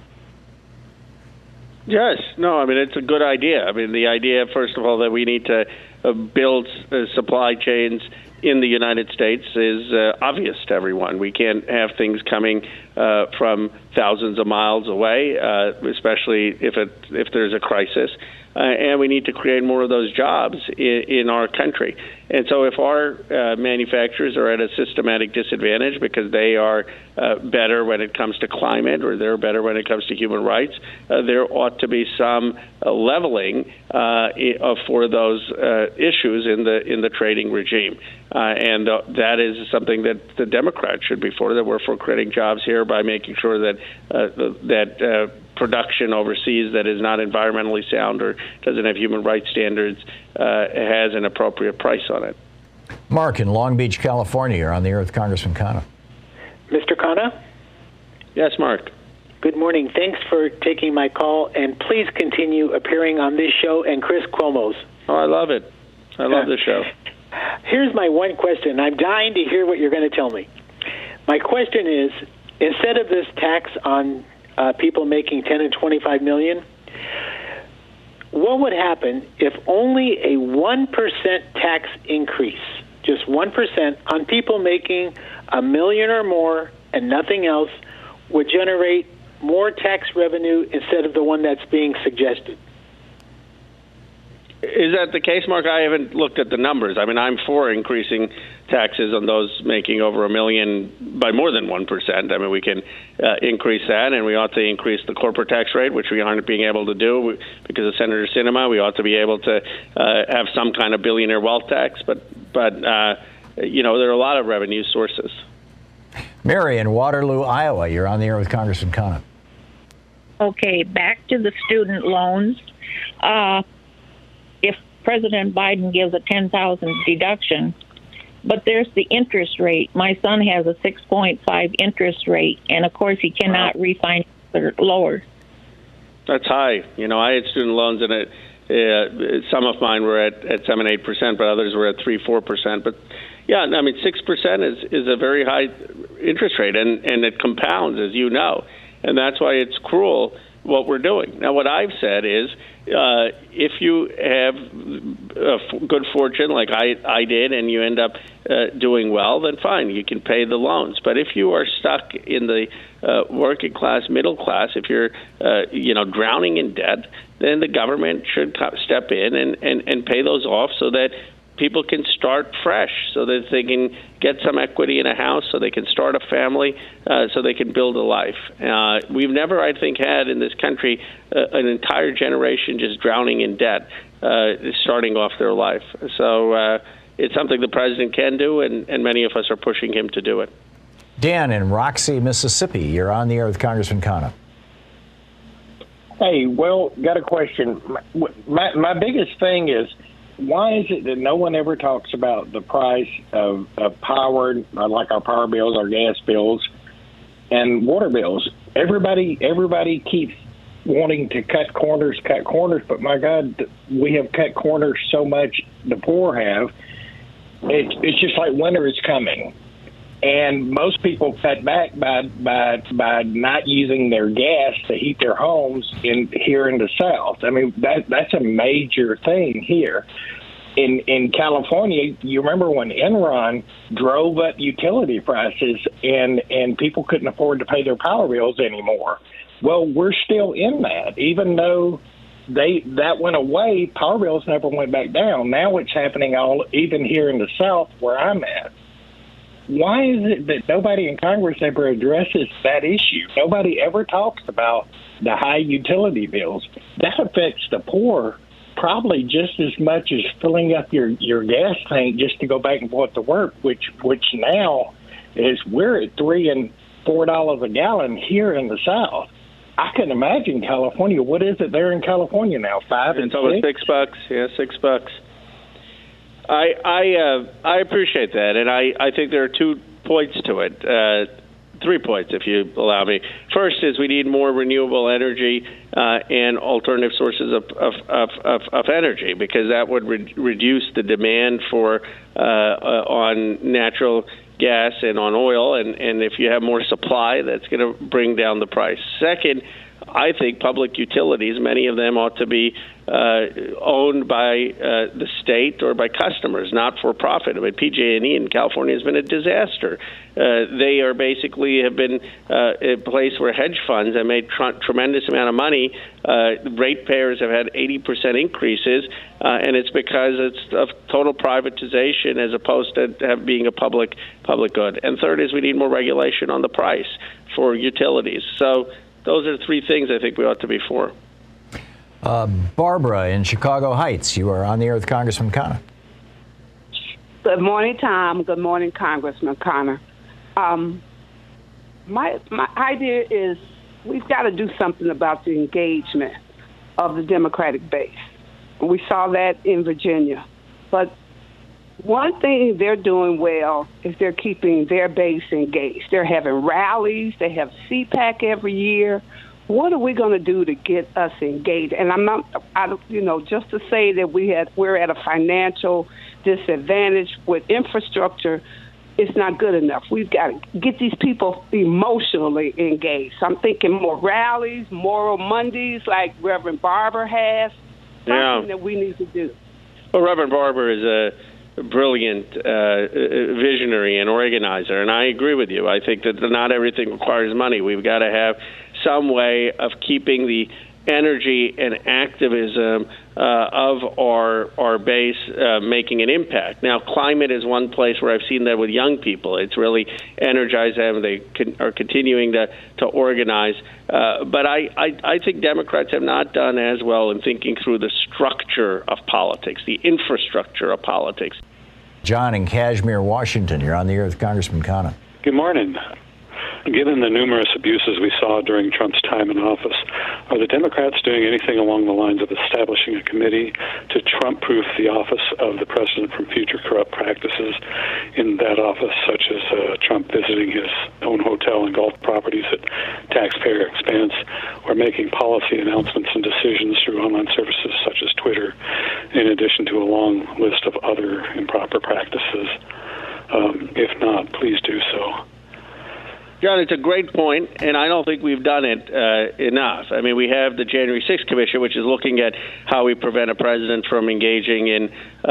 Yes. No, I mean, it's a good idea. I mean, the idea, first of all, that we need to build supply chains in the United States is obvious to everyone. We can't have things coming from thousands of miles away, especially if there's a crisis. And we need to create more of those jobs in our country. And so if our manufacturers are at a systematic disadvantage because they are better when it comes to climate or they're better when it comes to human rights, there ought to be some leveling for those issues in the trading regime. And that is something that the Democrats should be for, that we're for creating jobs here by making sure that production overseas that is not environmentally sound or doesn't have human rights standards has an appropriate price on it. Mark in Long Beach, California, you're on the air with Congressman Khanna. Mr. Khanna? Yes, Mark. Good morning. Thanks for taking my call, and please continue appearing on this show and Chris Cuomo's. Oh, I love it. I love the show. Here's my one question. I'm dying to hear what you're going to tell me. My question is, instead of this tax on people making $10 and $25 million, what would happen if only a 1% tax increase, just 1% on people making $1 million or more and nothing else, would generate more tax revenue instead of the one that's being suggested? Is that the case, Mark? I haven't looked at the numbers. I mean, I'm for increasing taxes on those making over $1 million by more than 1%. I mean, we can increase that, and we ought to increase the corporate tax rate, which we aren't being able to do because of Senator Sinema. We ought to be able to have some kind of billionaire wealth tax, but you know, there are a lot of revenue sources. Mary in Waterloo, Iowa, you're on the air with Congressman Khanna. Okay, back to the student loans. If President Biden gives a $10,000 deduction, but there's the interest rate. My son has a 6.5 interest rate, and of course he cannot refinance it lower. That's high. You know, I had student loans, and some of mine were at 7-8%, but others were at 3-4%. But yeah, I mean, 6% is a very high interest rate, and it compounds, as you know, and that's why it's cruel what we're doing. Now, what I've said is, if you have good fortune like I did and you end up doing well, then fine, you can pay the loans. But if you are stuck in the working class, middle class, if you're drowning in debt, then the government should step in and pay those off so that people can start fresh, so that they can get some equity in a house, so they can start a family, so they can build a life. We've never, I think, had in this country an entire generation just drowning in debt, starting off their life. So it's something the president can do, and many of us are pushing him to do it. Dan in Roxy, Mississippi, you're on the air with Congressman Khanna. Hey, well, got a question. My biggest thing is, why is it that no one ever talks about the price of power, like our power bills, our gas bills, and water bills? Everybody keeps wanting to cut corners, but my God, we have cut corners so much, the poor have. It's just like winter is coming. And most people cut back by not using their gas to heat their homes here in the South. I mean, that's a major thing here. In California, you remember when Enron drove up utility prices and people couldn't afford to pay their power bills anymore. Well, we're still in that, even though that went away. Power bills never went back down. Now it's happening even here in the South where I'm at. Why is it that nobody in Congress ever addresses that issue? Nobody ever talks about the high utility bills. That affects the poor probably just as much as filling up your gas tank just to go back and forth to work, which now is we're at $3 and $4 a gallon here in the South. I can imagine California. What is it there in California now? $5 and $6? $6. Yeah, $6. I appreciate that, and I think there are 2 points to it. 3 points, if you allow me. First is we need more renewable energy and alternative sources of energy, because that would reduce the demand for on natural gas and on oil, and if you have more supply, that's going to bring down the price. Second, I think public utilities, many of them ought to be owned by the state or by customers, not for profit. I mean, PG&E in California has been a disaster. They are basically have been a place where hedge funds have made tremendous amount of money. Ratepayers have had 80% increases, and it's because it's of total privatization as opposed to being a public good. And third is we need more regulation on the price for utilities. So those are 3 things I think we ought to be for. Barbara in Chicago Heights, you are on the air with Congressman Connor. Good morning, Tom. Good morning, Congressman Connor. My idea is we've got to do something about the engagement of the Democratic base. We saw that in Virginia. But one thing they're doing well is they're keeping their base engaged. They're having rallies. They have CPAC every year. What are we going to do to get us engaged? And just to say that we're at a financial disadvantage with infrastructure, it's not good enough. We've got to get these people emotionally engaged. So I'm thinking more rallies, Moral Mondays like Reverend Barber has, something that we need to do. Well, Reverend Barber is a brilliant visionary and organizer, and I agree with you. I think that not everything requires money. We've got to have some way of keeping the energy and activism of our base making an impact. Now, climate is one place where I've seen that with young people. It's really energized them. They are continuing to organize. But I think Democrats have not done as well in thinking through the structure of politics, the infrastructure of politics. John in Kashmere, Washington, you're on the air with Congressman Connor. Good morning. Given the numerous abuses we saw during Trump's time in office, are the Democrats doing anything along the lines of establishing a committee to Trump-proof the office of the president from future corrupt practices in that office, such as Trump visiting his own hotel and golf properties at taxpayer expense, or making policy announcements and decisions through online services such as Twitter, in addition to a long list of other improper practices? If not, please do so. John, it's a great point, and I don't think we've done it enough. I mean, we have the January 6th Commission, which is looking at how we prevent a president from engaging in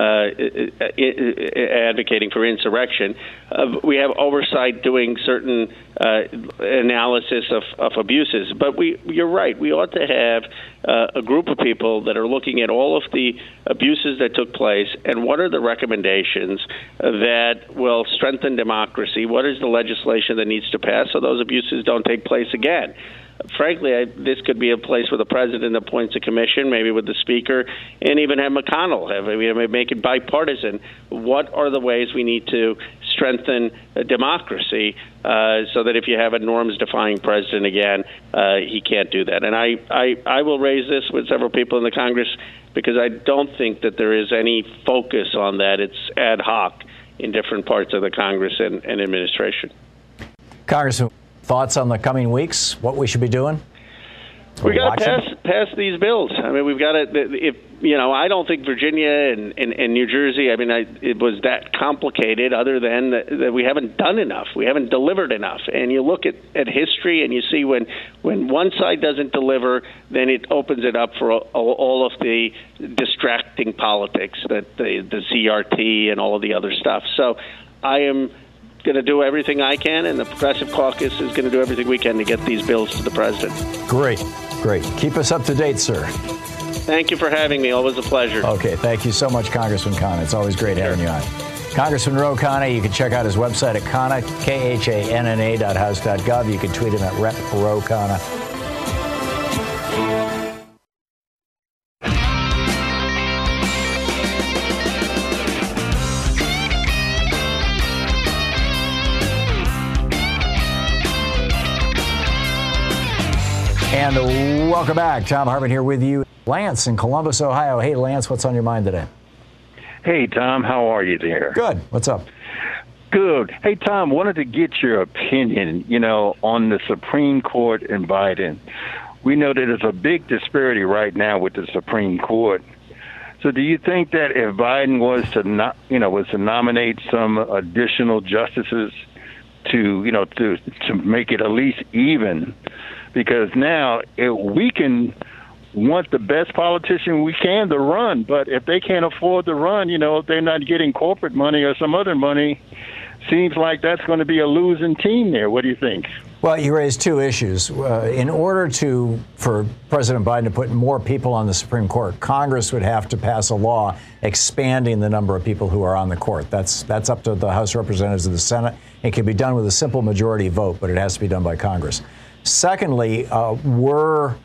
advocating for insurrection. We have oversight doing certain analysis of abuses. But you're right. We ought to have a group of people that are looking at all of the abuses that took place and what are the recommendations that will strengthen democracy. What is the legislation that needs to pass so those abuses don't take place again? Frankly, this could be a place where the president appoints a commission, maybe with the speaker, and even have McConnell make it bipartisan. What are the ways we need to strengthen democracy so that if you have a norms-defying president again, he can't do that? And I will raise this with several people in the Congress because I don't think that there is any focus on that. It's ad hoc in different parts of the Congress and administration. Congressman, thoughts on the coming weeks, what we should be doing? We got to pass these bills. I mean, we've got to, I don't think Virginia and New Jersey, it was that complicated other than that we haven't done enough. We haven't delivered enough. And you look at history and you see when one side doesn't deliver, then it opens it up for all of the distracting politics, that the CRT and all of the other stuff. So I am going to do everything I can, and the Progressive Caucus is going to do everything we can to get these bills to the president. Great. Keep us up to date, sir. Thank you for having me. Always a pleasure. Okay, thank you so much, Congressman Khanna. It's always great having you on. Congressman Ro Khanna, you can check out his website at Khanna, KHANNA.house.gov. You can tweet him at Rep. Ro Khanna. And welcome back. Thom Hartmann here with you. Lance in Columbus, Ohio. Hey, Lance, what's on your mind today? Hey, Tom, how are you there? Good. What's up? Good. Hey, Tom, wanted to get your opinion, on the Supreme Court and Biden. We know that there's a big disparity right now with the Supreme Court. So do you think that if Biden was to nominate some additional justices to make it at least even, because now we can want the best politician we can to run, but if they can't afford to run, if they're not getting corporate money or some other money, seems like that's going to be a losing team there. What do you think? Well, you raised two issues. In order for President Biden to put more people on the Supreme Court, Congress would have to pass a law expanding the number of people who are on the court. That's up to the House of Representatives and the Senate. It can be done with a simple majority vote, but it has to be done by Congress. Secondly, were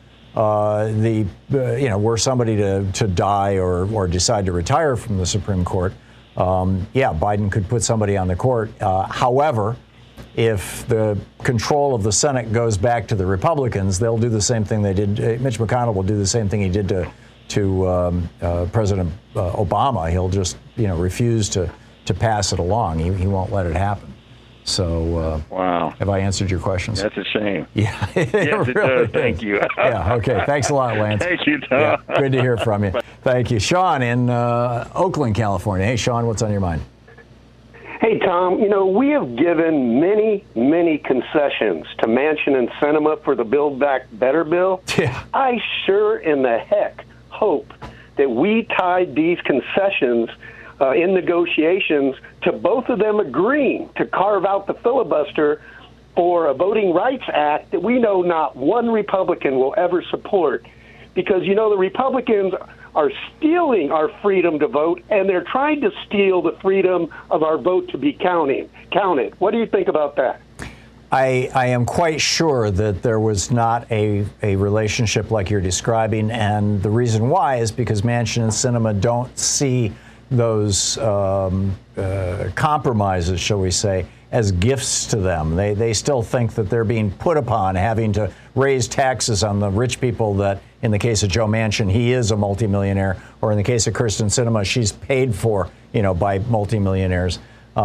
somebody to die or decide to retire from the Supreme Court, Biden could put somebody on the court. However, if the control of the Senate goes back to the Republicans, they'll do the same thing they did. Mitch McConnell will do the same thing he did to President Obama. He'll just refuse to pass it along. He won't let it happen. So, wow. Have I answered your questions? That's a shame. Yeah, yes, it does. Thank you. Yeah, okay. Thanks a lot, Lance. Thank you, Tom. Yeah, good to hear from you. Thank you. Sean in Oakland, California. Hey, Sean, what's on your mind? Hey, Tom, we have given many, many concessions to Manchin and Sinema for the Build Back Better bill. Yeah. I sure in the heck hope that we tied these concessions in negotiations to both of them agreeing to carve out the filibuster for a Voting Rights Act that we know not one Republican will ever support. Because, the Republicans are stealing our freedom to vote, and they're trying to steal the freedom of our vote to be counted. What do you think about that? I am quite sure that there was not a relationship like you're describing, and the reason why is because Manchin and Sinema don't see those compromises, shall we say, as gifts to them. They still think that they're being put upon having to raise taxes on the rich people that, in the case of Joe Manchin, he is a multimillionaire, or in the case of Kyrsten Sinema, she's paid for, by multimillionaires.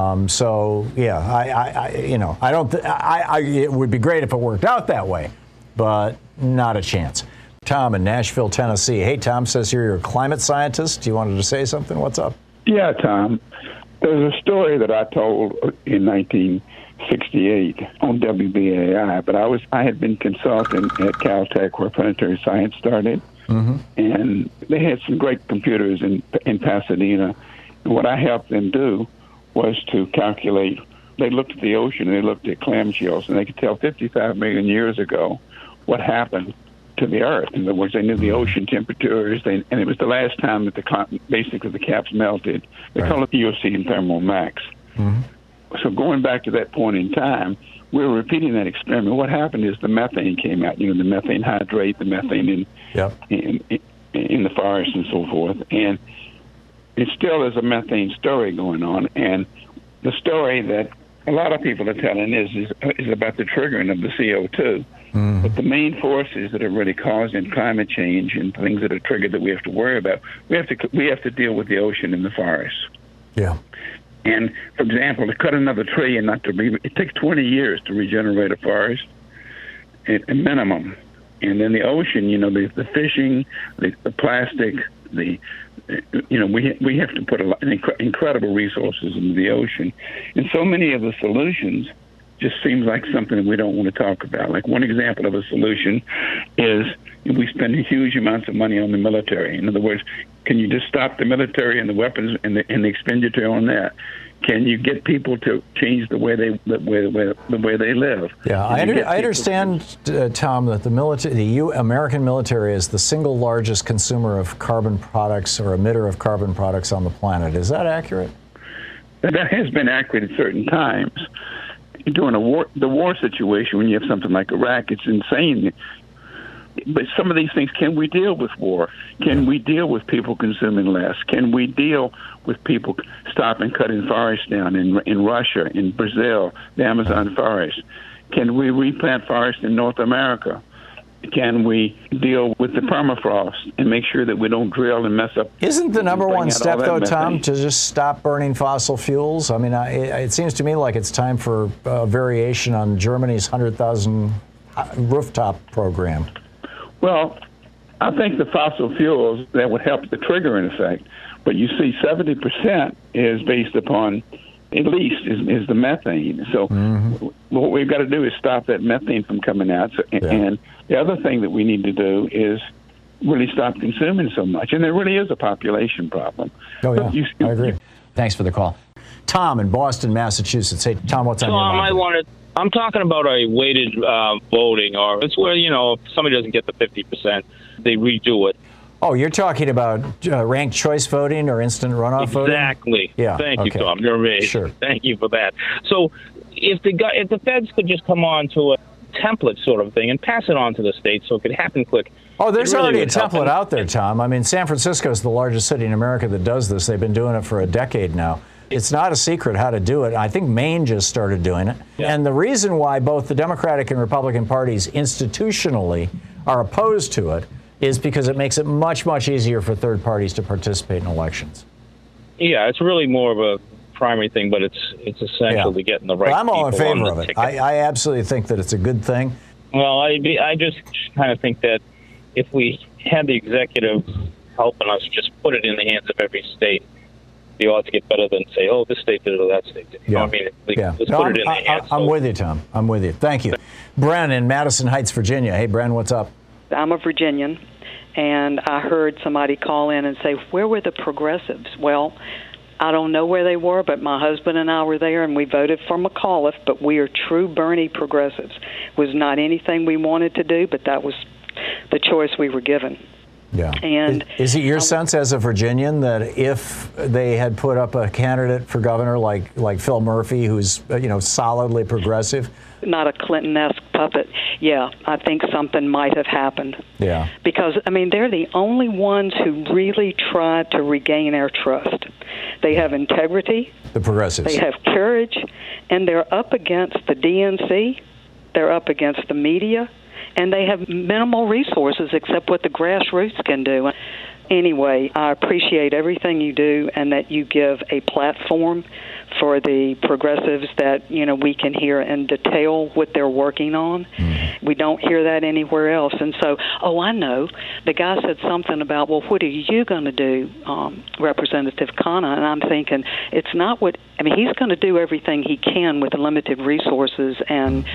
It would be great if it worked out that way, but not a chance. Tom in Nashville, Tennessee. Hey, Tom says you're a climate scientist. You wanted to say something? What's up? Yeah, Tom. There's a story that I told in 1968 on WBAI, but I had been consultant at Caltech where planetary science started, and they had some great computers in Pasadena. And what I helped them do was to calculate. They looked at the ocean and they looked at clamshells, and they could tell 55 million years ago what happened to the Earth. In other words, they knew the ocean temperatures, and it was the last time that the caps melted. They call it Eocene thermal max. So going back to that point in time, we were repeating that experiment. What happened is the methane came out, the methane hydrate, the methane in the forest and so forth. And it still is a methane story going on. And the story that a lot of people are telling is about the triggering of the CO2. But the main forces that are really causing climate change and things that are triggered that we have to worry about, we have to deal with the ocean and the forest. Yeah. And for example, to cut another tree and it takes 20 years to regenerate a forest, at a minimum. And then the ocean, the fishing, the plastic, we have to put incredible resources into the ocean, and so many of the solutions just seems like something that we don't want to talk about. Like one example of a solution is we spend huge amounts of money on the military. In other words, can you just stop the military and the weapons and the expenditure on that? Can you get people to change the way they live? Yeah, I understand, Tom, that the American military is the single largest consumer of carbon products or emitter of carbon products on the planet. Is that accurate? That has been accurate at certain times. During the war situation, when you have something like Iraq, it's insane. But some of these things, can we deal with war? Can we deal with people consuming less? Can we deal with people stopping cutting forests down in Russia, in Brazil, the Amazon forest? Can we replant forests in North America? Can we deal with the permafrost and make sure that we don't drill and mess up? Isn't the number one step, though, Tom, to just stop burning fossil fuels? I mean, it seems to me like it's time for a variation on Germany's 100,000 rooftop program. Well, I think the fossil fuels, that would help the trigger in effect. But you see, 70% is based upon, at least, is the methane. So what we've got to do is stop that methane from coming out. So, and the other thing that we need to do is really stop consuming so much. And there really is a population problem. Oh, yeah, I agree. Thanks for the call. Tom in Boston, Massachusetts. Hey, Tom, what's on your mind? I'm talking about a weighted voting, or it's where, if somebody doesn't get the 50%, they redo it. Oh, you're talking about ranked choice voting or instant runoff voting? Exactly. Yeah. Thank you, Tom. You're amazing. Sure. Thank you for that. So if the feds could just come on to a template sort of thing and pass it on to the states so it could happen quick. Oh, there's already a template out there, Tom. I mean, San Francisco is the largest city in America that does this. They've been doing it for a decade now. It's not a secret how to do it. I think Maine just started doing it. Yeah. And the reason why both the Democratic and Republican parties institutionally are opposed to it is because it makes it much, much easier for third parties to participate in elections. Yeah, it's really more of a primary thing, but it's essential to getting the right people. I'm all in favor of it. Ticket. I absolutely think that it's a good thing. Well, I just kind of think that if we had the executive helping us just put it in the hands of every state, the odds get better than say, oh, this state did it or that state did it. You know what I mean? Let's put it in the hands. I'm with you, Tom. I'm with you. Thank you. Bren in Madison Heights, Virginia. Hey, Bren, what's up? I'm a Virginian, and I heard somebody call in and say, where were the progressives? Well, I don't know where they were, but my husband and I were there, and we voted for McAuliffe, but we are true Bernie progressives. It was not anything we wanted to do, but that was the choice we were given. Yeah. And is it your sense as a Virginian that if they had put up a candidate for governor like Phil Murphy, who's solidly progressive, not a Clinton-esque puppet, yeah, I think something might have happened. Yeah. Because they're the only ones who really tried to regain our trust. They have integrity. The progressives. They have courage, and they're up against the DNC. They're up against the media. And they have minimal resources except what the grassroots can do. Anyway, I appreciate everything you do and that you give a platform for the progressives that, we can hear in detail what they're working on. We don't hear that anywhere else. And so, I know. The guy said something about, well, what are you going to do, Representative Khanna? And I'm thinking, it's not he's going to do everything he can with the limited resources and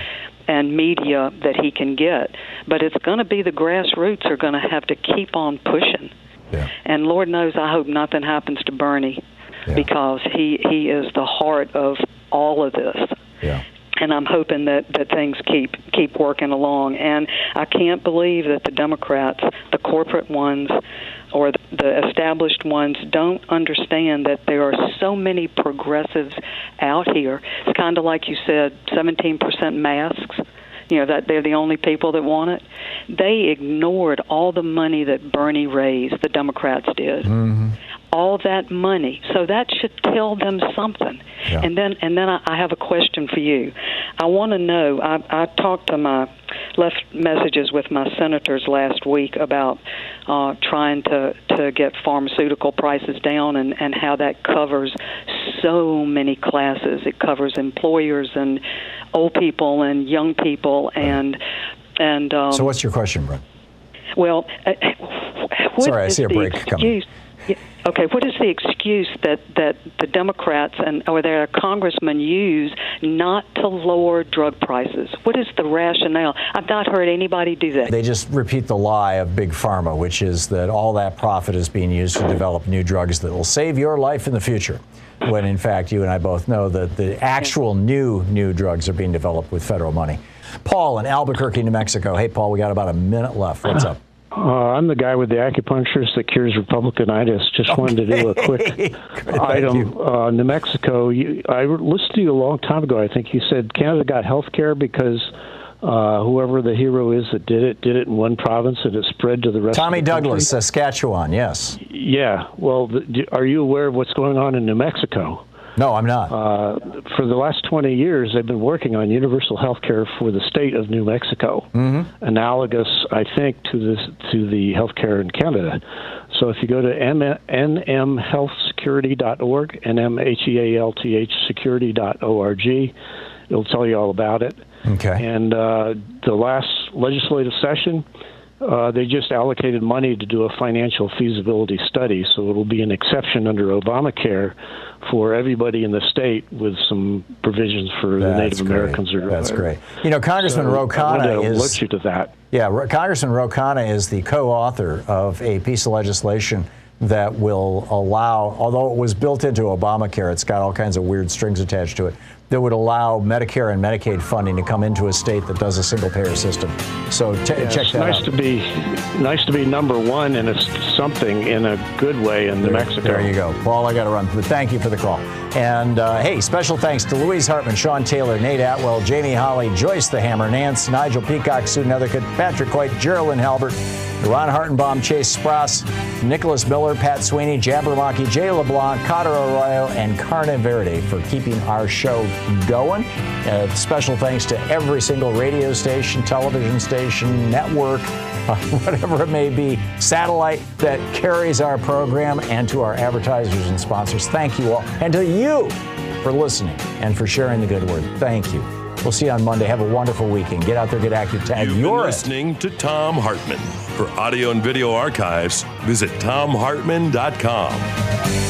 media that he can get. But it's going to be the grassroots are going to have to keep on pushing. Yeah. And Lord knows I hope nothing happens to Bernie because he is the heart of all of this. Yeah. And I'm hoping that things keep working along. And I can't believe that the Democrats, the corporate ones, or the established ones don't understand that there are so many progressives out here. It's kind of like you said, 17% masks, that they're the only people that want it. They ignored all the money that Bernie raised, the Democrats did. Mm-hmm. All that money. So that should tell them something. Yeah. And then I have a question for you. I want to know, I talked to left messages with my senators last week about trying to get pharmaceutical prices down and how that covers so many classes. It covers employers and old people and young people and so what's your question, Brent? Well, sorry, I see a break coming. Okay, what is the excuse that the Democrats or their congressmen use not to lower drug prices? What is the rationale? I've not heard anybody do that. They just repeat the lie of Big Pharma, which is that all that profit is being used to develop new drugs that will save your life in the future. When, in fact, you and I both know that the actual new drugs are being developed with federal money. Paul in Albuquerque, New Mexico. Hey, Paul, we got about a minute left. What's up? I'm the guy with the acupuncturist that cures Republicanitis. Just wanted to do a quick item. New Mexico, I listened to you a long time ago. I think you said Canada got health care because whoever the hero is that did it in one province and it spread to the rest Tommy of the country. Douglas, Saskatchewan, yes. Yeah. Well, are you aware of what's going on in New Mexico? No, I'm not. For the last 20 years, they've been working on universal health care for the state of New Mexico, analogous, I think, to the health care in Canada. So if you go to nmhealthsecurity.org, nmhealth security.org, it'll tell you all about it. Okay. And the last legislative session, they just allocated money to do a financial feasibility study, so it'll be an exception under Obamacare for everybody in the state with some provisions for the Native Americans. That's great. You know, Congressman Ro Khanna is... alert you to that. Yeah, Congressman Ro Khanna is the co-author of a piece of legislation that will allow, although it was built into Obamacare, it's got all kinds of weird strings attached to it, that would allow Medicare and Medicaid funding to come into a state that does a single-payer system. So check that out. Nice to be number one in something in a good way in New Mexico. There you go. Paul, I got to run, but thank you for the call. And hey, special thanks to Louise Hartman, Sean Taylor, Nate Atwell, Jamie Holly, Joyce the Hammer, Nance, Nigel Peacock, Sue Nethercutt, Patrick White, Geraldine Halbert, Ron Hartenbaum, Chase Spross, Nicholas Miller, Pat Sweeney, Jabberwocky, Jay LeBlanc, Cotter Arroyo, and Carne Verde for keeping our show going. Special thanks to every single radio station, television station, network, whatever it may be, satellite that carries our program, and to our advertisers and sponsors. Thank you all. And to you for listening and for sharing the good word. Thank you. We'll see you on Monday. Have a wonderful weekend. Get out there, get active, tag. You've been listening to Thom Hartmann. For audio and video archives, visit thomhartmann.com.